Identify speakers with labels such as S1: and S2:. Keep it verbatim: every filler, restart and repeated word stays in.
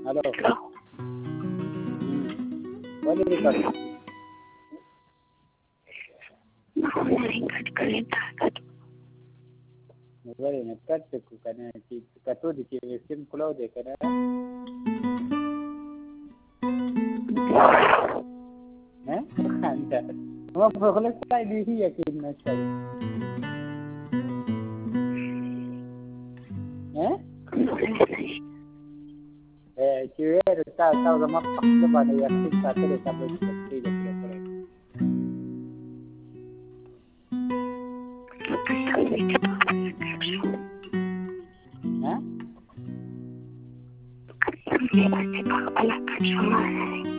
S1: Hello. बोल record. बरे ना कट करना की कतो दिखे सिम खुला देखा ना हैं अंदर वो प्रोग्रेस का नहीं यकीन ना चाहिए हैं eh cewek tahu tahu sama pak pada yang kita tidak sampai seperti itu Hah?